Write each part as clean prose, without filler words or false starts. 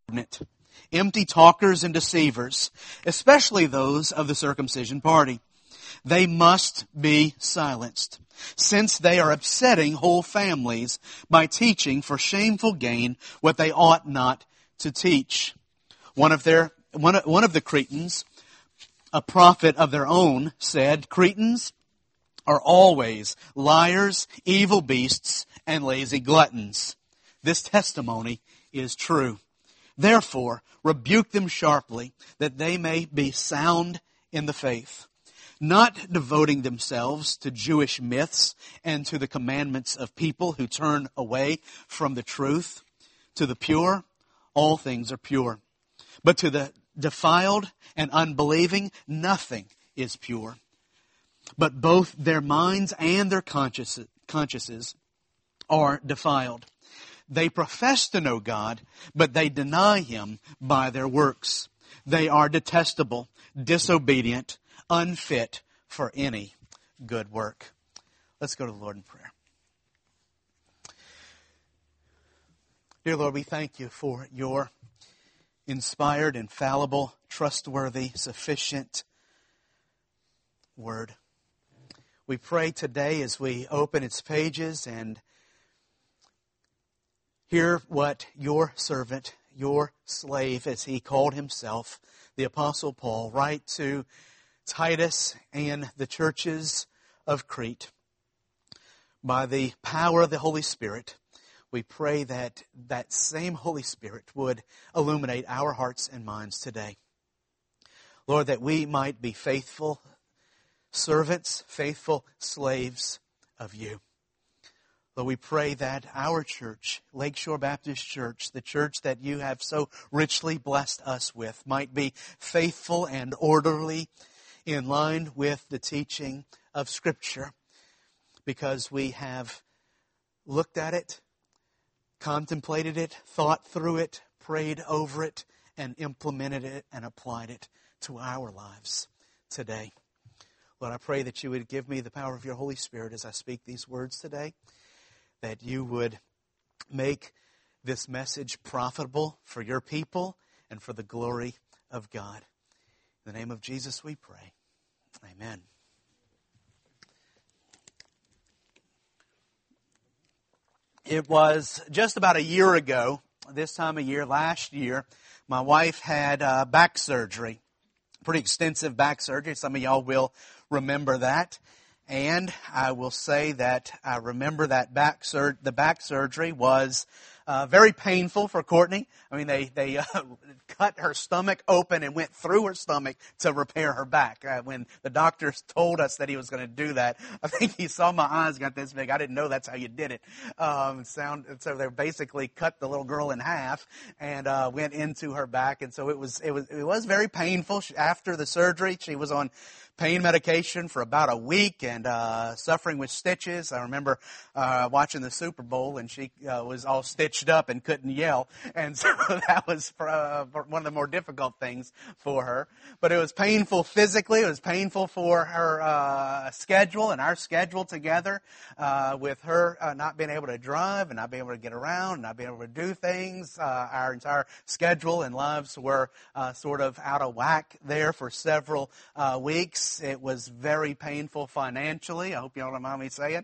empty talkers and deceivers, especially those of the circumcision party. They must be silenced, since they are upsetting whole families by teaching for shameful gain what they ought not to teach. One of the Cretans, a prophet of their own, said, "Cretans are always liars, evil beasts, and lazy gluttons." This testimony is true. Therefore, rebuke them sharply, that they may be sound in the faith, not devoting themselves to Jewish myths and to the commandments of people who turn away from the truth. To the pure, all things are pure. But to the defiled and unbelieving, nothing is pure. But both their minds and their consciences are defiled. They profess to know God, but they deny Him by their works. They are detestable, disobedient, unfit for any good work. Let's go to the Lord in prayer. Dear Lord, we thank You for Your inspired, infallible, trustworthy, sufficient Word. We pray today as we open its pages and hear what Your servant, Your slave, as he called himself, the Apostle Paul, write to Titus and the churches of Crete. By the power of the Holy Spirit, we pray that that same Holy Spirit would illuminate our hearts and minds today. Lord, that we might be faithful servants, faithful slaves of You. Lord, we pray that our church, Lakeshore Baptist Church, the church that You have so richly blessed us with, might be faithful and orderly in line with the teaching of Scripture, because we have looked at it, contemplated it, thought through it, prayed over it, and implemented it and applied it to our lives today. Lord, I pray that You would give me the power of Your Holy Spirit as I speak these words today, that You would make this message profitable for Your people and for the glory of God. In the name of Jesus we pray. Amen. It was just about a year ago, this time of year, last year, my wife had back surgery. Pretty extensive back surgery. Some of y'all will remember that. And I will say that I remember that the back surgery was very painful for Courtney. I mean, they cut her stomach open and went through her stomach to repair her back. When the doctors told us that he was going to do that, I think he saw my eyes got this big. I didn't know that's how you did it. So they basically cut the little girl in half and went into her back, and so it was very painful. After the surgery, she was on pain medication for about a week and suffering with stitches. I remember watching the Super Bowl, and she was all stitched up and couldn't yell. And so that was one of the more difficult things for her. But it was painful physically. It was painful for her schedule and our schedule together, with her not being able to drive and not being able to get around and not being able to do things. Our entire schedule and lives were sort of out of whack there for several weeks. It was very painful financially. I hope you all don't mind me saying.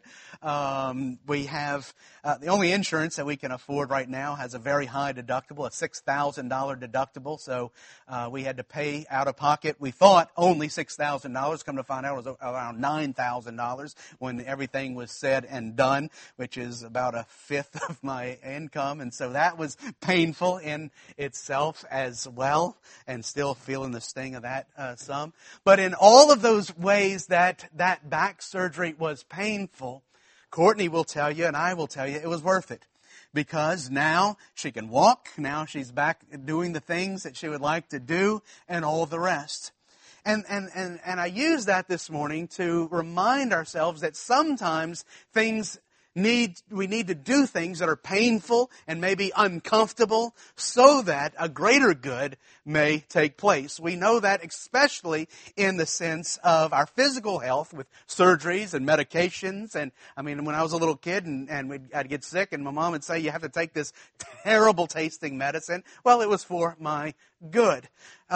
We have the only insurance that we can afford right now has a very high deductible, a $6,000 deductible. So we had to pay out of pocket. We thought only $6,000. Come to find out, it was around $9,000 when everything was said and done, which is about a fifth of my income. And so that was painful in itself as well, and still feeling the sting of that some. But in all of those ways that back surgery was painful, Courtney will tell you, and I will tell you, it was worth it. Because now she can walk, now she's back doing the things that she would like to do, and all the rest. And I use that this morning to remind ourselves that sometimes things we need to do things that are painful and maybe uncomfortable so that a greater good may take place. We know that especially in the sense of our physical health with surgeries and medications. And I mean, when I was a little kid and I'd get sick and my mom would say, you have to take this terrible tasting medicine. Well, it was for my good.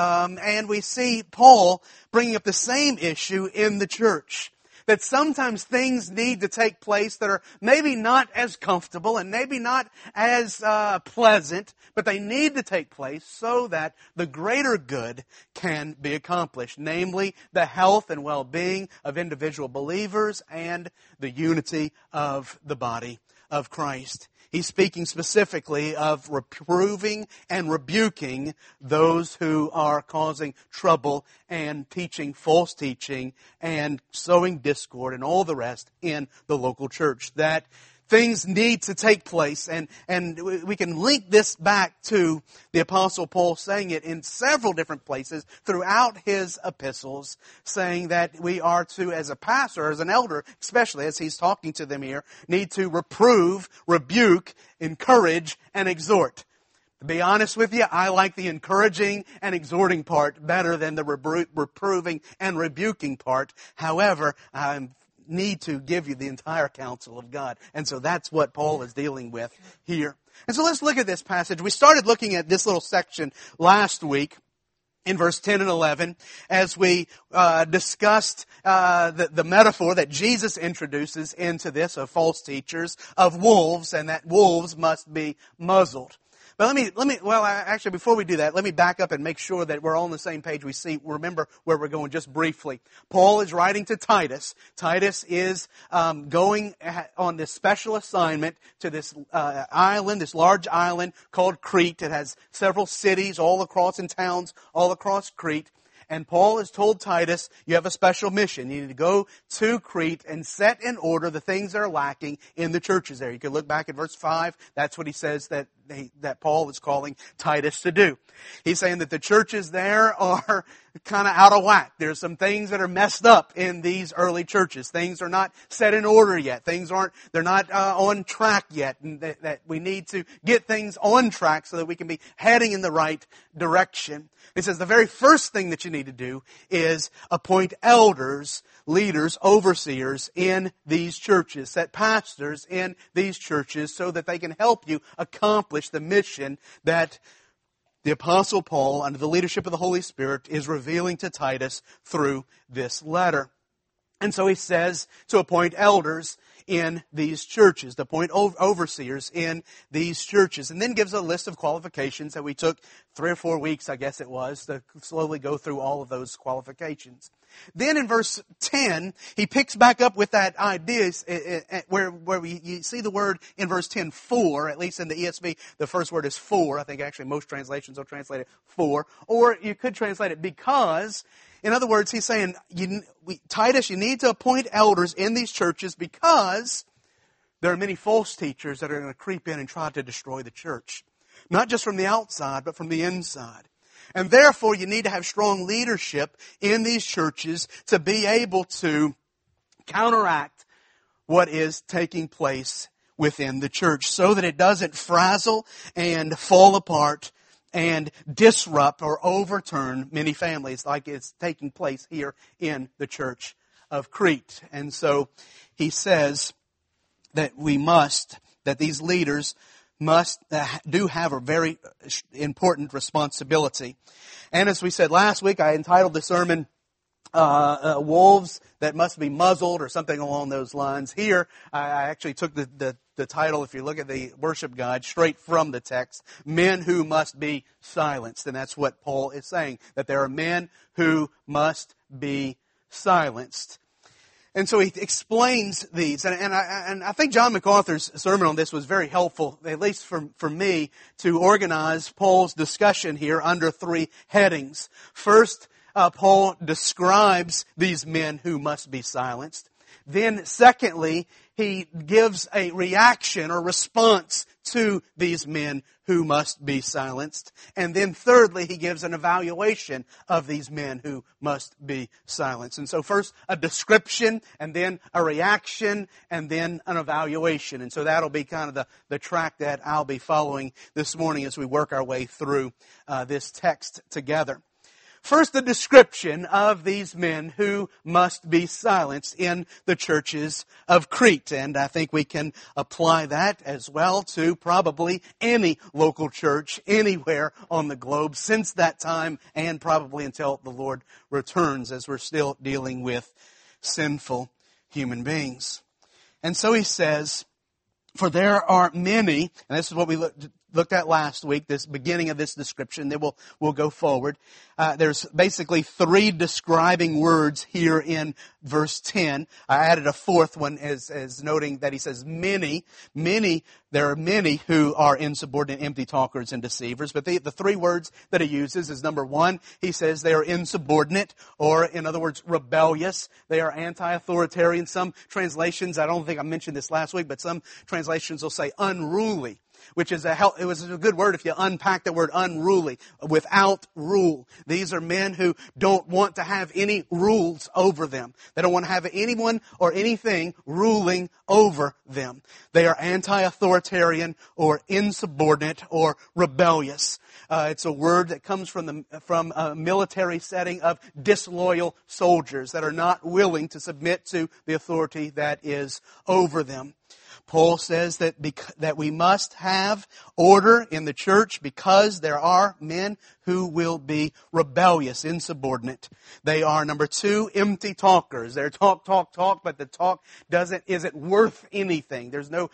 And we see Paul bringing up the same issue in the church. That sometimes things need to take place that are maybe not as comfortable and maybe not as pleasant, but they need to take place so that the greater good can be accomplished, namely the health and well-being of individual believers and the unity of the body of Christ. He's speaking specifically of reproving and rebuking those who are causing trouble and teaching false teaching and sowing discord and all the rest in the local church. That things need to take place, and we can link this back to the Apostle Paul saying it in several different places throughout his epistles, saying that we are to, as a pastor, as an elder, especially as he's talking to them here, need to reprove, rebuke, encourage, and exhort. To be honest with you, I like the encouraging and exhorting part better than the reproving and rebuking part. However, I'm need to give you the entire counsel of God. And so that's what Paul is dealing with here. And so let's look at this passage. We started looking at this little section last week in verse 10 and 11 as we discussed the metaphor that Jesus introduces into this of false teachers, of wolves, and that wolves must be muzzled. But actually, before we do that, let me back up and make sure that we're all on the same page. Remember where we're going just briefly. Paul is writing to Titus. Titus is going on this special assignment to this island, this large island called Crete. It has several cities all across and towns all across Crete. And Paul has told Titus, you have a special mission. You need to go to Crete and set in order the things that are lacking in the churches there. You can look back at verse 5. That's what he says that Paul is calling Titus to do. He's saying that the churches there are kind of out of whack. There's some things that are messed up in these early churches. Things are not set in order yet. They're not on track yet. And that we need to get things on track so that we can be heading in the right direction. It says the very first thing that you need to do is appoint elders, leaders, overseers in these churches, set pastors in these churches so that they can help you accomplish the mission that the Apostle Paul, under the leadership of the Holy Spirit, is revealing to Titus through this letter. And so he says to appoint elders in these churches, to appoint overseers in these churches, and then gives a list of qualifications that we took 3 or 4 weeks, I guess it was, to slowly go through all of those qualifications. Then in verse 10, he picks back up with that idea where you see the word in verse 10, for, at least in the ESV, the first word is for. I think actually most translations will translate it for. Or you could translate it because. In other words, he's saying, Titus, you need to appoint elders in these churches because there are many false teachers that are going to creep in and try to destroy the church. Not just from the outside, but from the inside. And therefore, you need to have strong leadership in these churches to be able to counteract what is taking place within the church so that it doesn't frazzle and fall apart and disrupt or overturn many families like it's taking place here in the church of Crete. And so he says that these leaders do have a very important responsibility. And as we said last week, I entitled the sermon, Wolves That Must Be Muzzled, or something along those lines. Here, I actually took the title, if you look at the worship guide, straight from the text, Men Who Must Be Silenced. And that's what Paul is saying, that there are men who must be silenced. And so he explains these. And I think John MacArthur's sermon on this was very helpful, at least for me, to organize Paul's discussion here under 3 headings. First, Paul describes these men who must be silenced. Then, secondly, he gives a reaction or response to these men who must be silenced. And then thirdly, he gives an evaluation of these men who must be silenced. And so first a description, and then a reaction, and then an evaluation. And so that'll be kind of the track that I'll be following this morning as we work our way through this text together. First, the description of these men who must be silenced in the churches of Crete. And I think we can apply that as well to probably any local church anywhere on the globe since that time and probably until the Lord returns, as we're still dealing with sinful human beings. And so he says, for there are many, and this is what we looked at last week, this beginning of this description, then we'll go forward. There's basically three describing words here in verse 10. I added a fourth one as noting that he says many, there are many who are insubordinate, empty talkers and deceivers. But the three words that he uses is number one, he says they are insubordinate, or in other words, rebellious. They are anti-authoritarian. Some translations, I don't think I mentioned this last week, but some translations will say unruly, which is it was a good word if you unpack the word unruly, without rule. These are men who don't want to have any rules over them. They don't want to have anyone or anything ruling over them. They are anti-authoritarian or insubordinate or rebellious. It's a word that comes from a military setting of disloyal soldiers that are not willing to submit to the authority that is over them. Paul says that we must have order in the church because there are men who will be rebellious, insubordinate. They are, number two, empty talkers. They're talk, but the talk isn't worth anything. There's no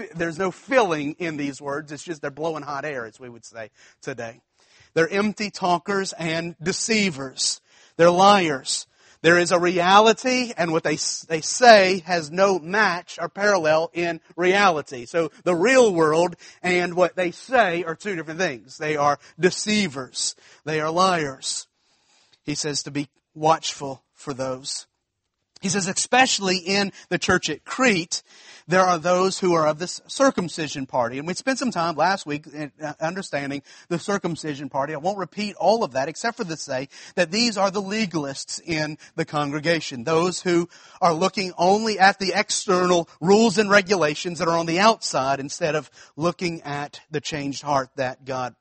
filling in these words. It's just they're blowing hot air, as we would say today. They're empty talkers and deceivers. They're liars. There is a reality, and what they say has no match or parallel in reality. So the real world and what they say are two different things. They are deceivers. They are liars. He says to be watchful for those. He says especially in the church at Crete, there are those who are of the circumcision party. And we spent some time last week understanding the circumcision party. I won't repeat all of that except for to say that these are the legalists in the congregation. Those who are looking only at the external rules and regulations that are on the outside instead of looking at the changed heart that God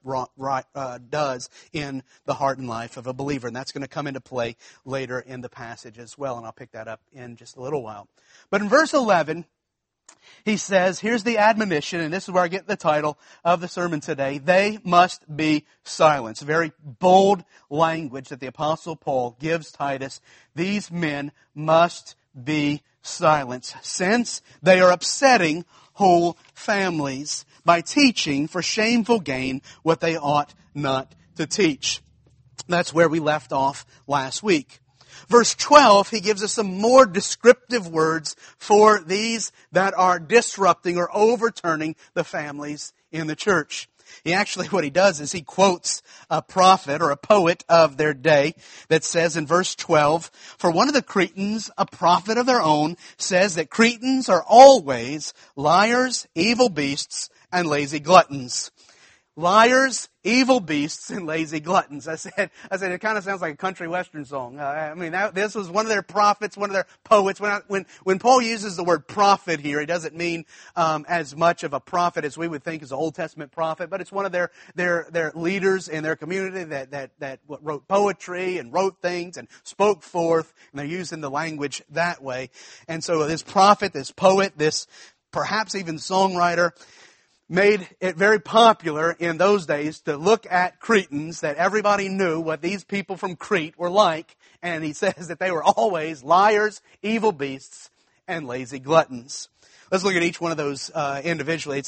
does in the heart and life of a believer. And that's going to come into play later in the passage as well. And I'll pick that up in just a little while. But in verse 11, he says, here's the admonition, and this is where I get the title of the sermon today. They must be silenced. Very bold language that the Apostle Paul gives Titus. These men must be silenced, since they are upsetting whole families by teaching for shameful gain what they ought not to teach. That's where we left off last week. Verse 12, he gives us some more descriptive words for these that are disrupting or overturning the families in the church. What he does is he quotes a prophet or a poet of their day that says in verse 12, for one of the Cretans, a prophet of their own, says that Cretans are always liars, evil beasts, and lazy gluttons. Liars, evil beasts, and lazy gluttons. I said, it kind of sounds like a country western song. This was one of their prophets, one of their poets. When Paul uses the word prophet here, he doesn't mean as much of a prophet as we would think as an Old Testament prophet, but it's one of their leaders in their community that wrote poetry and wrote things and spoke forth, and they're using the language that way. And so this prophet, this poet, this perhaps even songwriter, made it very popular in those days to look at Cretans, that everybody knew what these people from Crete were like, and he says that they were always liars, evil beasts, and lazy gluttons. Let's look at each one of those individually.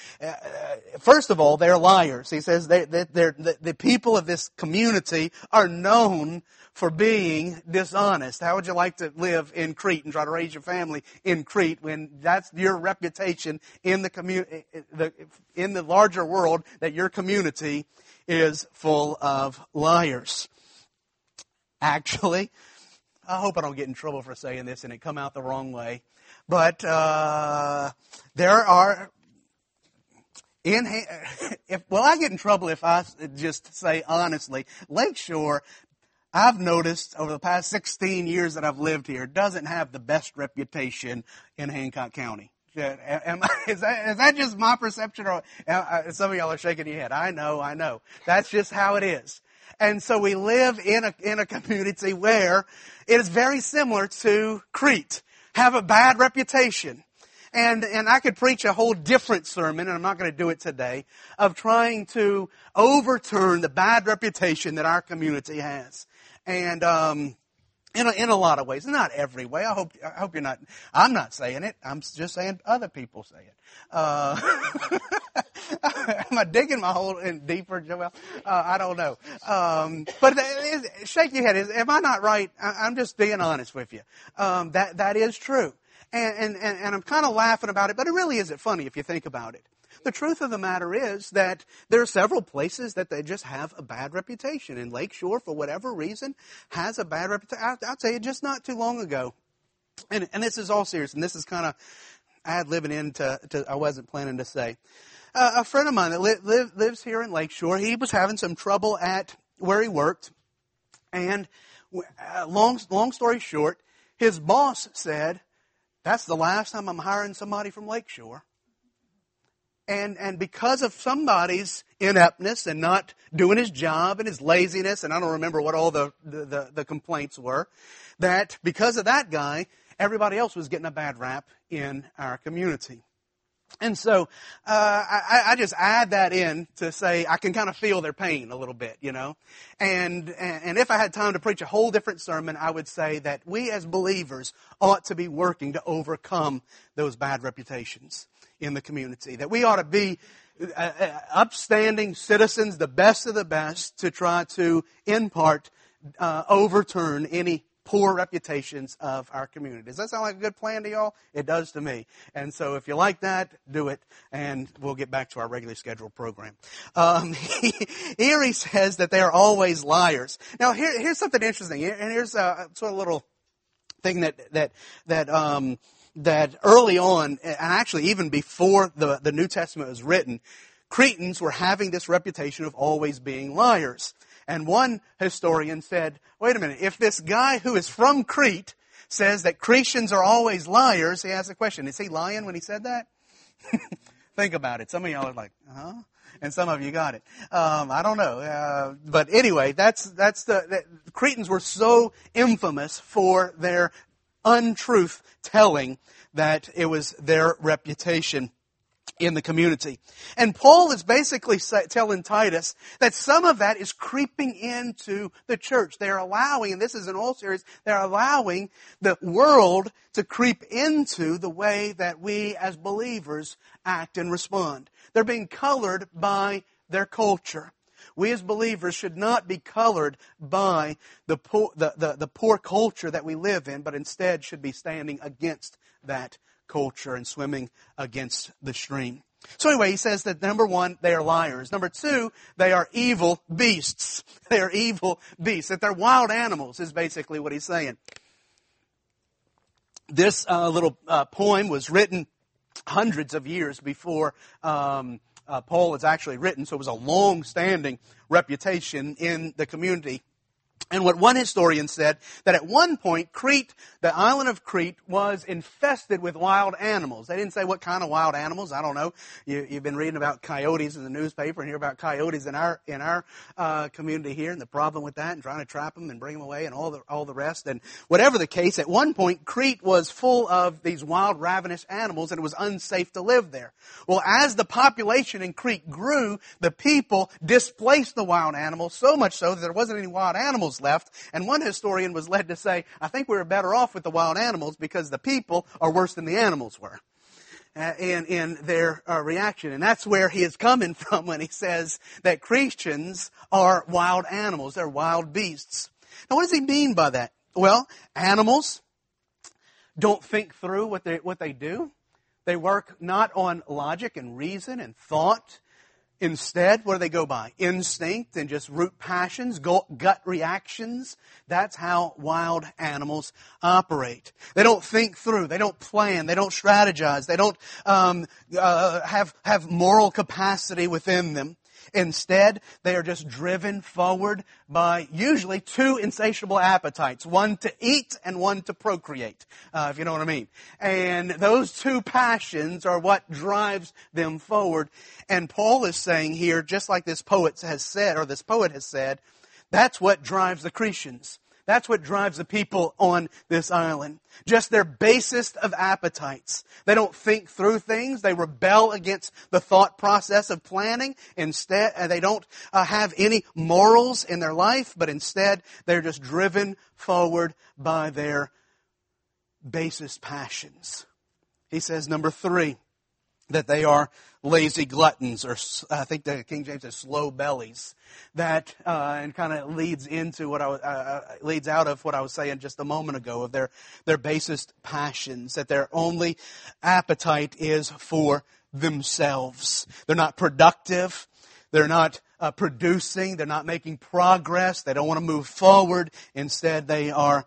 First of all, they're liars. He says the people of this community are known for being dishonest. How would you like to live in Crete and try to raise your family in Crete when that's your reputation in in the larger world, that your community is full of liars? Actually, I hope I don't get in trouble for saying this and it come out the wrong way, But there are, I get in trouble if I just say honestly, Lakeshore, I've noticed over the past 16 years that I've lived here, doesn't have the best reputation in Hancock County. Is that just my perception, or some of y'all are shaking your head? I know. That's just how it is. And so we live in a community where it is very similar to Crete, have a bad reputation. And I could preach a whole different sermon, and I'm not going to do it today, of trying to overturn the bad reputation that our community has. And in a lot of ways, not every way. I hope you're not. I'm not saying it. I'm just saying other people say it. Am I digging my hole in deeper, Joel? I don't know. But shake your head. Am I not right? I'm just being honest with you. That is true. And I'm kind of laughing about it, but it really isn't funny if you think about it. The truth of the matter is that there are several places that they just have a bad reputation. And Lakeshore, for whatever reason, has a bad reputation. I'll tell you, just not too long ago, and this is all serious, and this is kind of ad-libbing into I wasn't planning to say. A friend of mine that lives here in Lakeshore, he was having some trouble at where he worked. And long story short, his boss said, "That's the last time I'm hiring somebody from Lakeshore." And because of somebody's ineptness and not doing his job and his laziness, and I don't remember what all the complaints were, that because of that guy, everybody else was getting a bad rap in our community. And so I just add that in to say I can kind of feel their pain a little bit, you know. And if I had time to preach a whole different sermon, I would say that we as believers ought to be working to overcome those bad reputations in the community. That we ought to be upstanding citizens, the best of the best, to try to, in part, overturn any poor reputations of our community. Does that sound like a good plan to y'all? It does to me. And so if you like that, do it, and we'll get back to our regularly scheduled program. Here he says that they are always liars. Now here's something interesting, and here's a sort of little thing that early on, and actually even before the New Testament was written, Cretans were having this reputation of always being liars. And one historian said, wait a minute, if this guy who is from Crete says that Cretans are always liars, he asks a question, is he lying when he said that? Think about it. Some of y'all are like, huh? And some of you got it. I don't know. But anyway, the Cretans were so infamous for their untruth telling that it was their reputation in the community. And Paul is basically telling Titus that some of that is creeping into the church. They're allowing, and this is in all serious, they're allowing the world to creep into the way that we as believers act and respond. They're being colored by their culture. We as believers should not be colored by the poor culture that we live in, but instead should be standing against that culture and swimming against the stream. So anyway, he says that number one, they are liars. Number two, they are evil beasts. They are evil beasts. That they're wild animals is basically what he's saying. This little poem was written hundreds of years before Paul is actually written, so it was a long-standing reputation in the community. And what one historian said, that at one point, Crete, the island of Crete, was infested with wild animals. They didn't say what kind of wild animals. I don't know. You've been reading about coyotes in the newspaper and hear about coyotes in our community here and the problem with that and trying to trap them and bring them away and all the rest. And whatever the case, at one point, Crete was full of these wild, ravenous animals and it was unsafe to live there. Well, as the population in Crete grew, the people displaced the wild animals, so much so that there wasn't any wild animals left. And one historian was led to say, I think we were better off with the wild animals because the people are worse than the animals were in their reaction. And that's where he is coming from when he says that Christians are wild animals. They're wild beasts. Now, what does he mean by that? Well, animals don't think through what they do. They work not on logic and reason and thought. Instead, what do they go by? Instinct and just root passions, gut reactions. That's how wild animals operate. They don't think through. They don't plan. They don't strategize. They don't have moral capacity within them. Instead, they are just driven forward by usually two insatiable appetites. One to eat and one to procreate, if you know what I mean. And those two passions are what drives them forward. And Paul is saying here, just like this poet has said, that's what drives the Cretans. That's what drives the people on this island. Just their basest of appetites. They don't think through things. They rebel against the thought process of planning. Instead, they don't have any morals in their life, but instead they're just driven forward by their basest passions. He says, number 3, that they are lazy gluttons, or I think the King James says slow bellies. That and kind of leads into what leads out of what I was saying just a moment ago of their basest passions. That their only appetite is for themselves. They're not productive. They're not producing. They're not making progress. They don't want to move forward. Instead, they are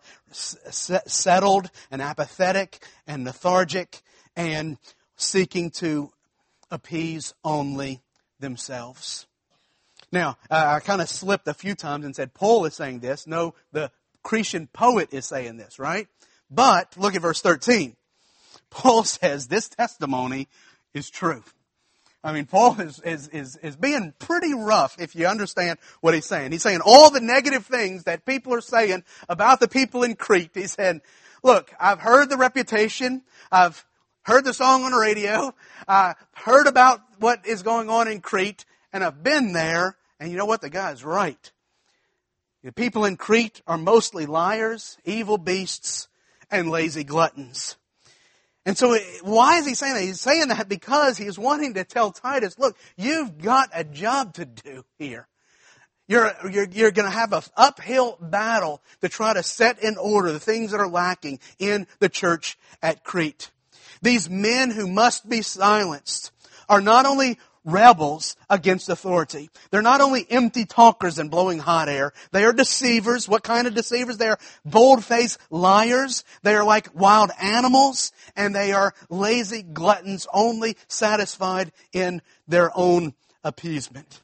settled and apathetic and lethargic and seeking to appease only themselves. Now, I kind of slipped a few times and said Paul is saying this. No, the Cretan poet is saying this, right? But look at verse 13. Paul says this testimony is true. I mean, Paul is being pretty rough if you understand what he's saying. He's saying all the negative things that people are saying about the people in Crete. He said, look, I've heard the reputation. I've heard the song on the radio. I heard about what is going on in Crete, and I've been there, and you know what? The guy's right. The people in Crete are mostly liars, evil beasts, and lazy gluttons. And so why is he saying that? He's saying that because he's wanting to tell Titus, look, you've got a job to do here. You're going to have an uphill battle to try to set in order the things that are lacking in the church at Crete. These men who must be silenced are not only rebels against authority. They're not only empty talkers and blowing hot air. They are deceivers. What kind of deceivers? They are bold-faced liars. They are like wild animals. And they are lazy gluttons, only satisfied in their own appeasement.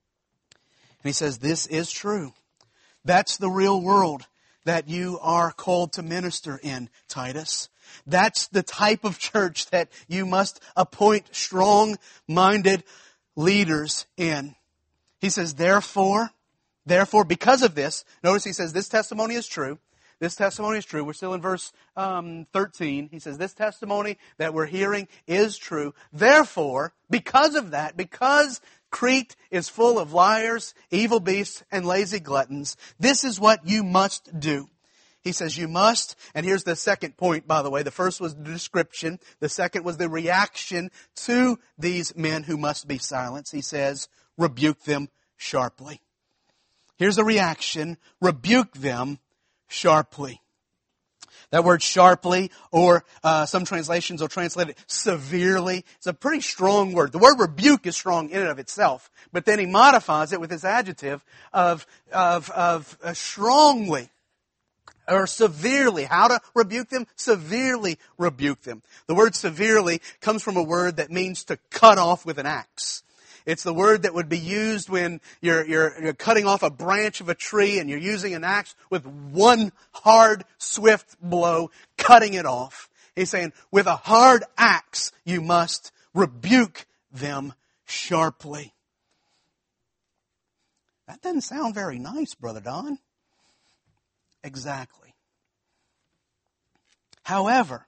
And he says, this is true. That's the real world that you are called to minister in, Titus. That's the type of church that you must appoint strong-minded leaders in. He says, therefore, because of this, notice he says, this testimony is true. This testimony is true. We're still in verse 13. He says, this testimony that we're hearing is true. Therefore, because of that, because Crete is full of liars, evil beasts, and lazy gluttons, this is what you must do. He says you must, and here's the second point, by the way. The first was the description. The second was the reaction to these men who must be silenced. He says, rebuke them sharply. Here's a reaction. Rebuke them sharply. That word sharply, or some translations will translate it severely. It's a pretty strong word. The word rebuke is strong in and of itself, but then he modifies it with this adjective of strongly. Or severely. How to rebuke them? Severely rebuke them. The word severely comes from a word that means to cut off with an axe. It's the word that would be used when you're cutting off a branch of a tree and you're using an axe with one hard, swift blow, cutting it off. He's saying, with a hard axe, you must rebuke them sharply. That doesn't sound very nice, Brother Don. Exactly. However,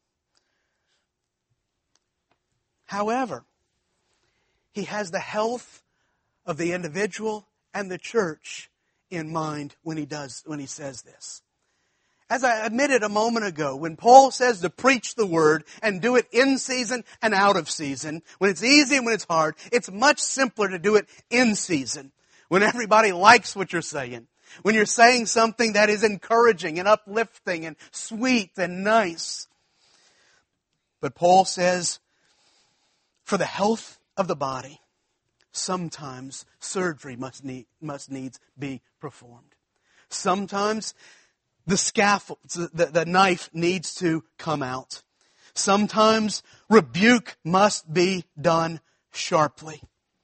he has the health of the individual and the church in mind when he says this. As I admitted a moment ago, when Paul says to preach the word and do it in season and out of season, when it's easy and when it's hard, it's much simpler to do it in season, when everybody likes what you're saying. When you're saying something that is encouraging and uplifting and sweet and nice. But Paul says, for the health of the body, sometimes surgery must needs be performed. Sometimes the scaffold, the knife needs to come out. Sometimes rebuke must be done sharply.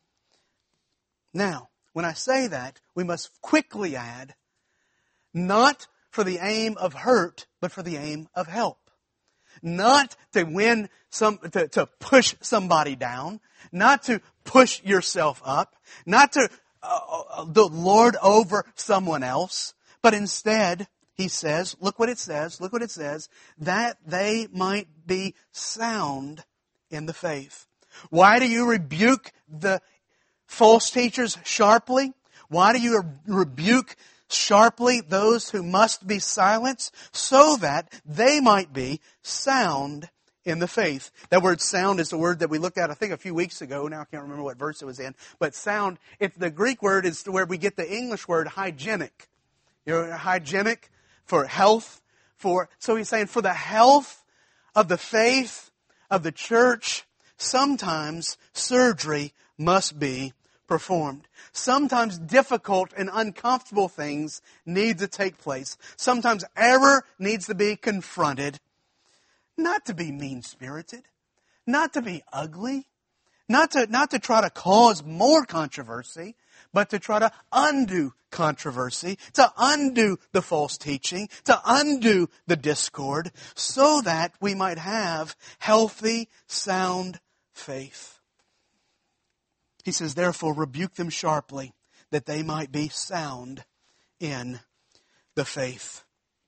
Now, when I say that, we must quickly add, not for the aim of hurt, but for the aim of help. Not to to push somebody down, not to push yourself up, not to lord over someone else, but instead, he says, look what it says, that they might be sound in the faith. Why do you rebuke the false teachers sharply? Why do you rebuke sharply those who must be silenced? So that they might be sound in the faith. That word sound is the word that we looked at, I think, a few weeks ago. Now I can't remember what verse it was in. But sound, the Greek word is where we get the English word hygienic. You're hygienic for health. So he's saying for the health of the faith of the church, sometimes surgery must be performed. Sometimes difficult and uncomfortable things need to take place. Sometimes error needs to be confronted. Not to be mean-spirited, not to be ugly, not to try to cause more controversy, but to try to undo controversy, to undo the false teaching, to undo the discord, so that we might have healthy, sound faith. He says, therefore, rebuke them sharply, that they might be sound in the faith.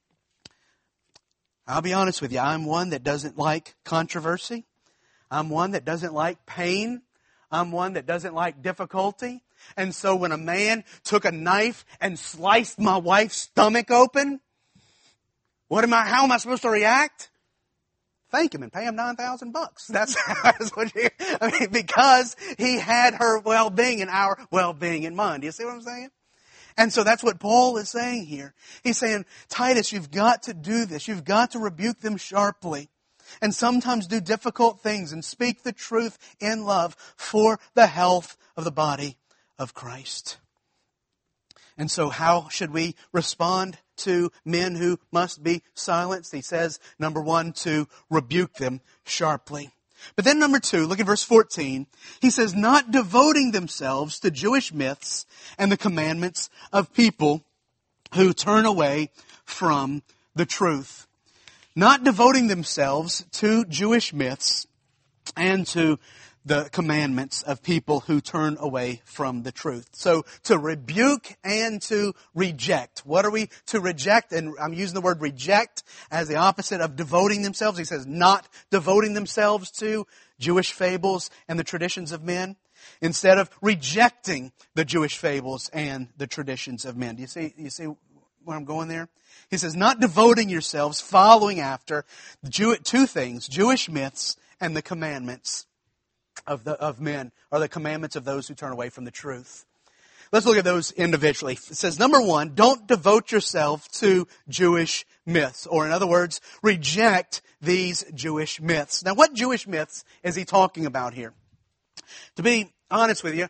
I'll be honest with you, I'm one that doesn't like controversy. I'm one that doesn't like pain. I'm one that doesn't like difficulty. And so when a man took a knife and sliced my wife's stomach open, how am I supposed to react? Thank him and pay him $9,000. That's what because he had her well-being and our well-being in mind. Do you see what I'm saying? And so that's what Paul is saying here. He's saying, Titus, you've got to do this. You've got to rebuke them sharply. And sometimes do difficult things and speak the truth in love for the health of the body of Christ. And so how should we respond to men who must be silenced? He says, number one, to rebuke them sharply. But then number two, look at verse 14. He says, not devoting themselves to Jewish myths and the commandments of people who turn away from the truth. Not devoting themselves to Jewish myths and to the commandments of people who turn away from the truth. So to rebuke and to reject. What are we to reject? And I'm using the word reject as the opposite of devoting themselves. He says not devoting themselves to Jewish fables and the traditions of men, instead of rejecting the Jewish fables and the traditions of men. Do you see where I'm going there? He says not devoting yourselves, following after two things, Jewish myths and the commandments of men, or the commandments of those who turn away from the truth. Let's look at those individually. It says, number one, don't devote yourself to Jewish myths. Or in other words, reject these Jewish myths. Now, what Jewish myths is he talking about here? To be honest with you,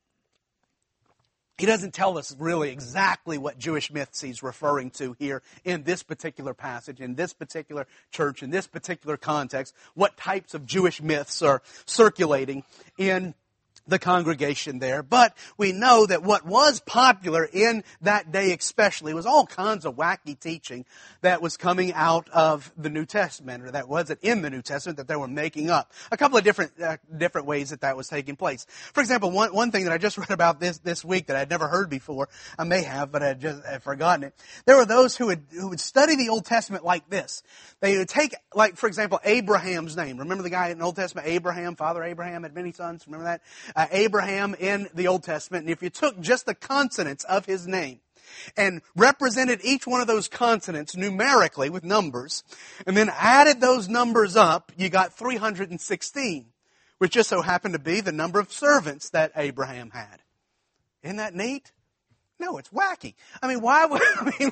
he doesn't tell us really exactly what Jewish myths he's referring to here in this particular passage, in this particular church, in this particular context, what types of Jewish myths are circulating in the congregation there. But we know that what was popular in that day especially was all kinds of wacky teaching that was coming out of the New Testament, or that wasn't in the New Testament, that they were making up. A couple of different ways that was taking place. For example, one thing that I just read about this week that I'd never heard before, I may have, but I'd forgotten it. There were those who would study the Old Testament like this. They would take, like, for example, Abraham's name. Remember the guy in the Old Testament, Abraham, Father Abraham had many sons? Remember that? Abraham in the Old Testament. And if you took just the consonants of his name and represented each one of those consonants numerically with numbers, and then added those numbers up, you got 316, which just so happened to be the number of servants that Abraham had. Isn't that neat? No, it's wacky. I mean, why would,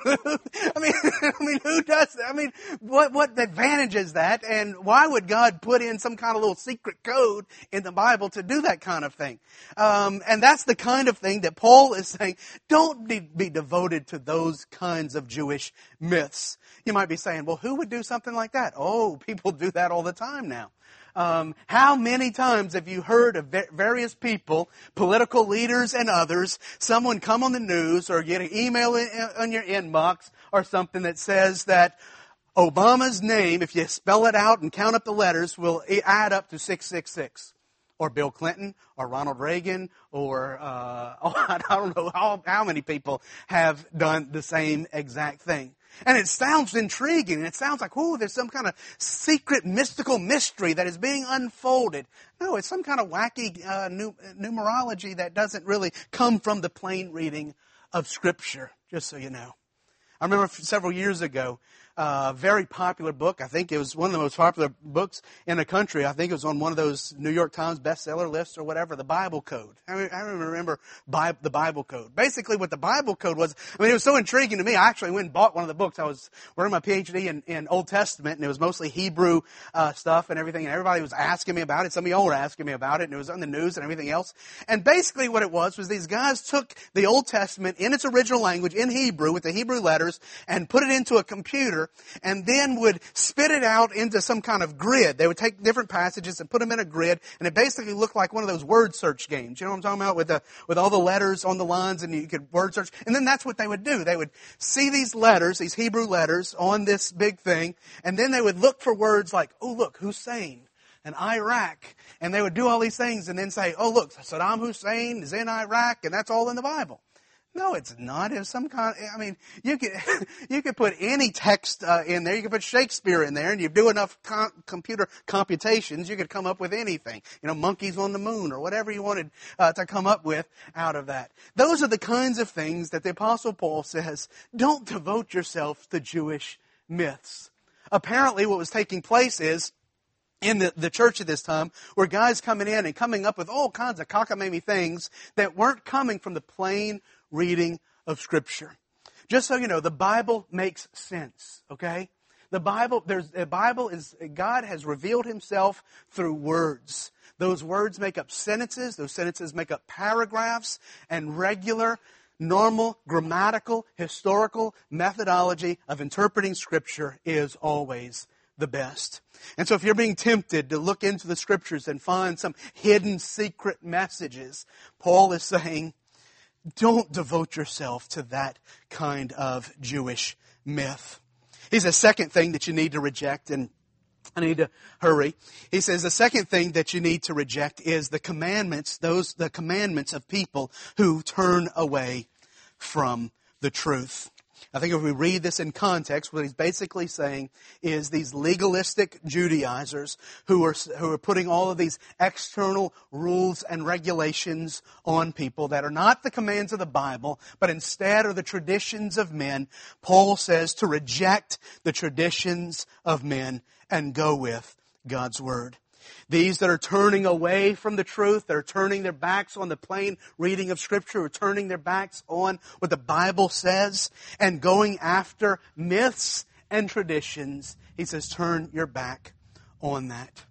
who does that? I mean, what advantage is that? And why would God put in some kind of little secret code in the Bible to do that kind of thing? And that's the kind of thing that Paul is saying, don't be devoted to those kinds of Jewish myths. You might be saying, well, who would do something like that? Oh, people do that all the time now. How many times have you heard of various people, political leaders and others, someone come on the news or get an email on your inbox or something that says that Obama's name, if you spell it out and count up the letters, will add up to 666? Or Bill Clinton, or Ronald Reagan, or I don't know how many people have done the same exact thing. And it sounds intriguing, and it sounds like, oh, there's some kind of secret mystical mystery that is being unfolded. No, it's some kind of wacky numerology that doesn't really come from the plain reading of Scripture, just so you know. I remember several years ago, a very popular book. I think it was one of the most popular books in the country. I think it was on one of those New York Times bestseller lists or whatever, the Bible Code. I remember the Bible Code. Basically what the Bible Code was, it was so intriguing to me. I actually went and bought one of the books. I was working my PhD in Old Testament, and it was mostly Hebrew stuff and everything, and everybody was asking me about it. Some of y'all were asking me about it, and it was on the news and everything else. And basically what it was these guys took the Old Testament in its original language, in Hebrew, with the Hebrew letters, and put it into a computer, and then would spit it out into some kind of grid. They would take different passages and put them in a grid, and it basically looked like one of those word search games. You know what I'm talking about? With all the letters on the lines, and you could word search. And then that's what they would do. They would see these letters, these Hebrew letters, on this big thing, and then they would look for words like, oh, look, Hussein and Iraq. And they would do all these things and then say, oh, look, Saddam Hussein is in Iraq, and that's all in the Bible. No, it's not. It's some kind. You could put any text in there. You could put Shakespeare in there, and you do enough computer computations, you could come up with anything. Monkeys on the moon, or whatever you wanted to come up with out of that. Those are the kinds of things that the Apostle Paul says. Don't devote yourself to Jewish myths. Apparently, what was taking place is, in the church at this time, were guys coming in and coming up with all kinds of cockamamie things that weren't coming from the plain reading of Scripture. Just so you know, the Bible makes sense, okay? The Bible is, God has revealed Himself through words. Those words make up sentences. Those sentences make up paragraphs, and regular, normal, grammatical, historical methodology of interpreting Scripture is always the best. And so if you're being tempted to look into the Scriptures and find some hidden secret messages, Paul is saying, don't devote yourself to that kind of Jewish myth. He says, second thing that you need to reject, and I need to hurry. He says the second thing that you need to reject is the commandments, the commandments of people who turn away from the truth. I think if we read this in context, what he's basically saying is these legalistic Judaizers who are putting all of these external rules and regulations on people that are not the commands of the Bible, but instead are the traditions of men. Paul says to reject the traditions of men and go with God's Word. These that are turning away from the truth, that are turning their backs on the plain reading of Scripture, or turning their backs on what the Bible says, and going after myths and traditions, he says, turn your back on that.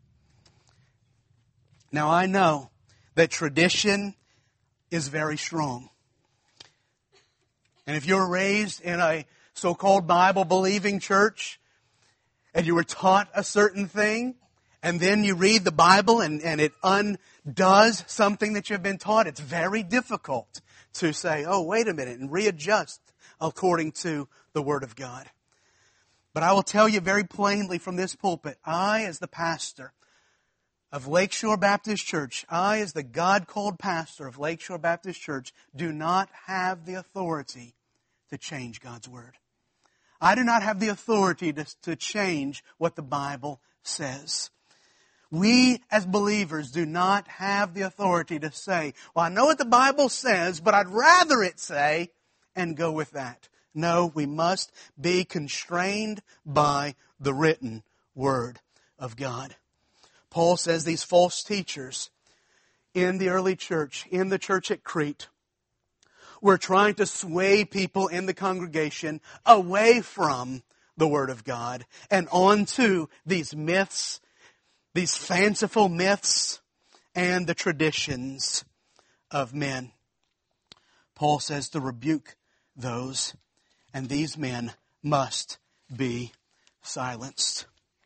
Now I know that tradition is very strong. And if you were raised in a so-called Bible-believing church, and you were taught a certain thing, and then you read the Bible and it undoes something that you've been taught, it's very difficult to say, oh, wait a minute, and readjust according to the Word of God. But I will tell you very plainly from this pulpit, I, as the pastor of Lakeshore Baptist Church, I, as the God-called pastor of Lakeshore Baptist Church, do not have the authority to change God's Word. I do not have the authority to change what the Bible says. We as believers do not have the authority to say, well, I know what the Bible says, but I'd rather it say, and go with that. No, we must be constrained by the written Word of God. Paul says these false teachers in the early church, in the church at Crete, were trying to sway people in the congregation away from the Word of God and onto these myths, these fanciful myths, and the traditions of men. Paul says to rebuke those, and these men must be silenced.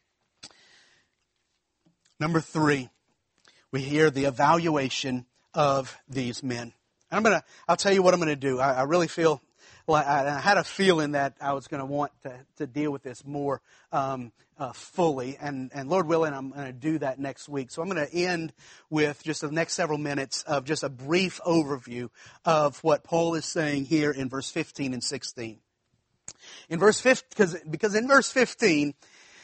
Number 3, we hear the evaluation of these men. I'll tell you what I'm going to do. I really feel, I had a feeling that I was going to want to deal with this more fully, and Lord willing, I'm going to do that next week. So I'm going to end with just the next several minutes of just a brief overview of what Paul is saying here in verse 15 and 16. In verse 15, because in verse 15,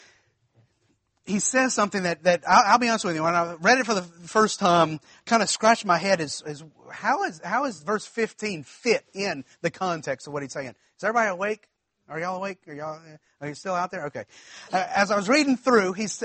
he says something that I'll be honest with you, when I read it for the first time, kind of scratched my head is how is verse 15 fit in the context of what he's saying? Is everybody awake? Are y'all awake? Are you still out there? Okay. As I was reading through, he's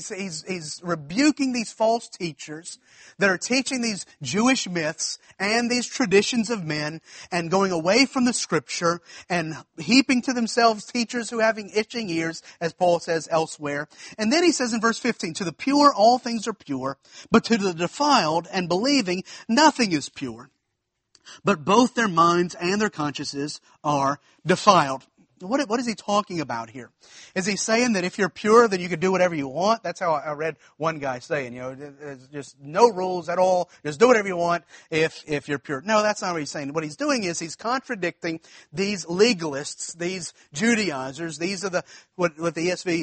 rebuking these false teachers that are teaching these Jewish myths and these traditions of men and going away from the Scripture and heaping to themselves teachers who having itching ears, as Paul says elsewhere. And then he says in verse 15, to the pure all things are pure, but to the defiled and believing nothing is pure. But both their minds and their consciences are defiled. What is he talking about here? Is he saying that if you're pure, then you can do whatever you want? That's how I read one guy saying, there's just no rules at all. Just do whatever you want if you're pure. No, that's not what he's saying. What he's doing is he's contradicting these legalists, these Judaizers. These are what the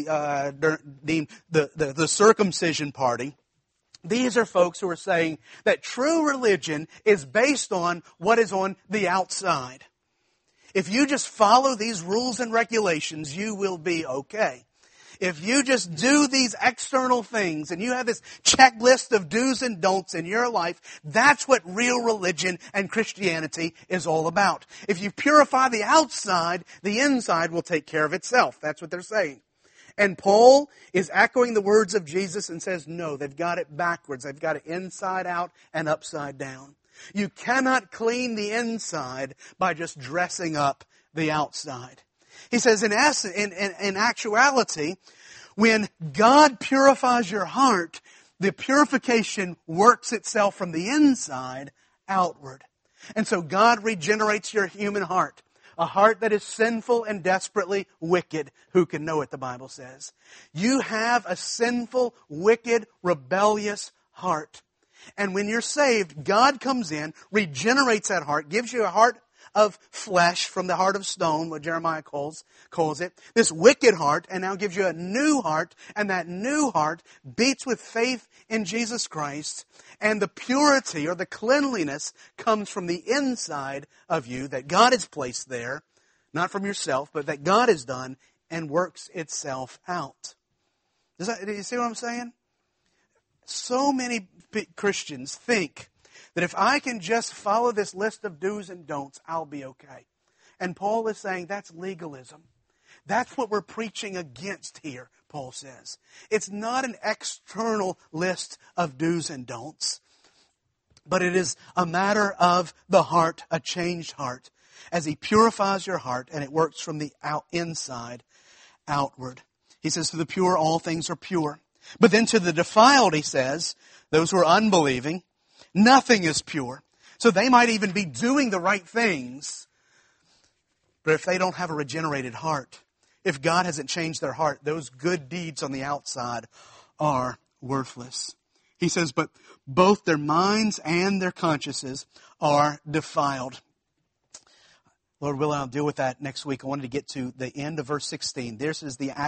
ESV deemed the circumcision party. These are folks who are saying that true religion is based on what is on the outside. If you just follow these rules and regulations, you will be okay. If you just do these external things and you have this checklist of do's and don'ts in your life, that's what real religion and Christianity is all about. If you purify the outside, the inside will take care of itself. That's what they're saying. And Paul is echoing the words of Jesus and says, no, they've got it backwards. They've got it inside out and upside down. You cannot clean the inside by just dressing up the outside. He says, in actuality, when God purifies your heart, the purification works itself from the inside outward. And so God regenerates your human heart. A heart that is sinful and desperately wicked. Who can know it, the Bible says. You have a sinful, wicked, rebellious heart. And when you're saved, God comes in, regenerates that heart, gives you a heart of flesh from the heart of stone, what Jeremiah calls it. This wicked heart, and now gives you a new heart, and that new heart beats with faith in Jesus Christ. And the purity or the cleanliness comes from the inside of you that God has placed there, not from yourself, but that God has done and works itself out. Do you see what I'm saying? So many Christians think that if I can just follow this list of do's and don'ts, I'll be okay. And Paul is saying that's legalism. That's what we're preaching against here, Paul says. It's not an external list of do's and don'ts, but it is a matter of the heart, a changed heart, as He purifies your heart, and it works from the inside outward. He says, to the pure, all things are pure. But then to the defiled, he says, those who are unbelieving, nothing is pure. So they might even be doing the right things, but if they don't have a regenerated heart, if God hasn't changed their heart, those good deeds on the outside are worthless. He says, but both their minds and their consciences are defiled. Lord willing, I'll deal with that next week. I wanted to get to the end of verse 16. This is the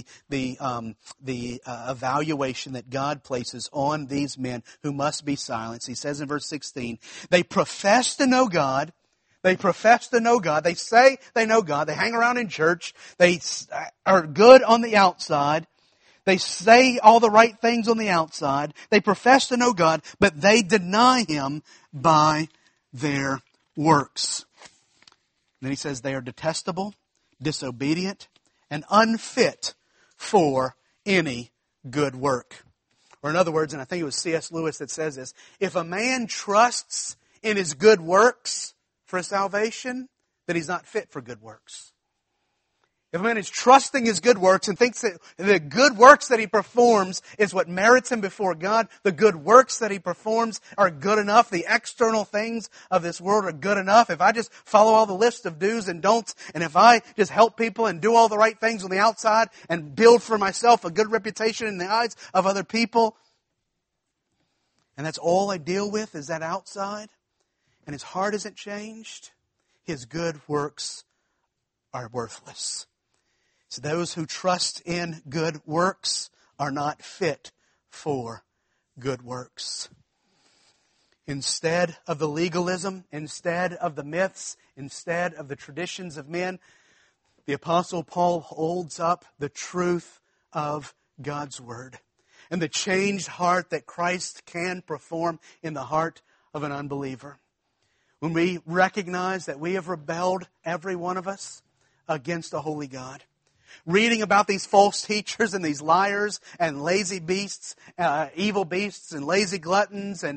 evaluation that God places on these men who must be silenced. He says in verse 16, they profess to know God. They profess to know God. They say they know God. They hang around in church. They are good on the outside. They say all the right things on the outside. They profess to know God, but they deny Him by their works. Then he says they are detestable, disobedient, and unfit for any good work. Or in other words, and I think it was C.S. Lewis that says this, if a man trusts in his good works, for his salvation, then he's not fit for good works. If a man is trusting his good works and thinks that the good works that he performs is what merits him before God, the good works that he performs are good enough, the external things of this world are good enough, if I just follow all the list of do's and don'ts, and if I just help people and do all the right things on the outside and build for myself a good reputation in the eyes of other people, and that's all I deal with is that outside, and his heart isn't changed, his good works are worthless. So those who trust in good works are not fit for good works. Instead of the legalism, instead of the myths, instead of the traditions of men, the Apostle Paul holds up the truth of God's Word and the changed heart that Christ can perform in the heart of an unbeliever. When we recognize that we have rebelled, every one of us, against a holy God. Reading about these false teachers and these liars and lazy beasts, evil beasts and lazy gluttons and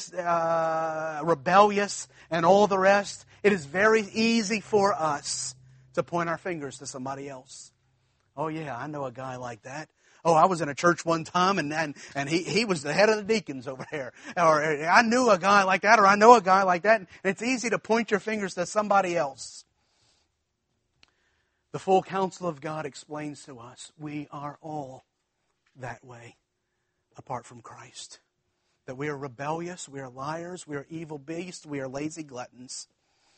rebellious and all the rest, it is very easy for us to point our fingers to somebody else. Oh yeah, I know a guy like that. Oh, I was in a church one time and he was the head of the deacons over there. Or I knew a guy like that, or I know a guy like that. And it's easy to point your fingers to somebody else. The full counsel of God explains to us we are all that way apart from Christ. That we are rebellious, we are liars, we are evil beasts, we are lazy gluttons.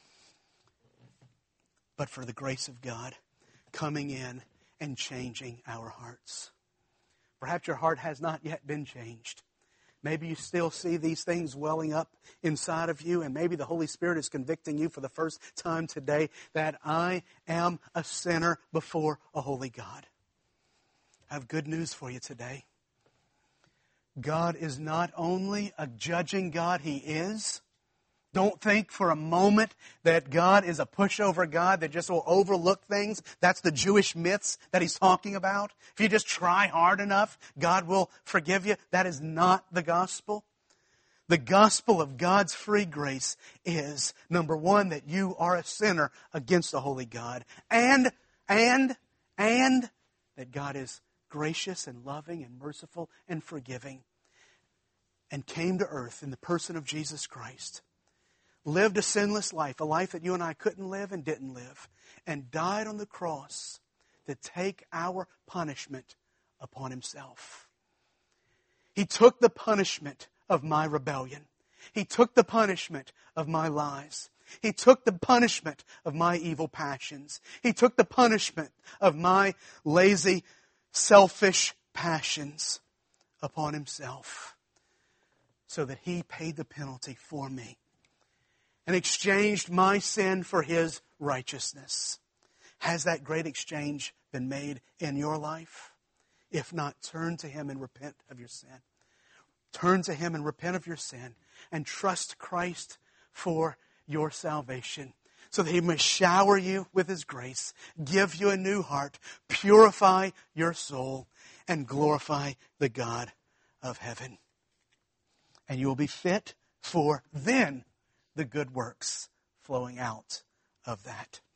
But for the grace of God coming in and changing our hearts. Perhaps your heart has not yet been changed. Maybe you still see these things welling up inside of you, and maybe the Holy Spirit is convicting you for the first time today that I am a sinner before a holy God. I have good news for you today. God is not only a judging God, He is. Don't think for a moment that God is a pushover God that just will overlook things. That's the Jewish myths that he's talking about. If you just try hard enough, God will forgive you. That is not the gospel. The gospel of God's free grace is, number one, that you are a sinner against a holy God. And that God is gracious and loving and merciful and forgiving. And came to earth in the person of Jesus Christ. Lived a sinless life, a life that you and I couldn't live and didn't live, and died on the cross to take our punishment upon Himself. He took the punishment of my rebellion. He took the punishment of my lies. He took the punishment of my evil passions. He took the punishment of my lazy, selfish passions upon Himself so that He paid the penalty for me and exchanged my sin for His righteousness. Has that great exchange been made in your life? If not, turn to Him and repent of your sin. Turn to Him and repent of your sin and trust Christ for your salvation so that He may shower you with His grace, give you a new heart, purify your soul, and glorify the God of heaven. And you will be fit for then the good works flowing out of that.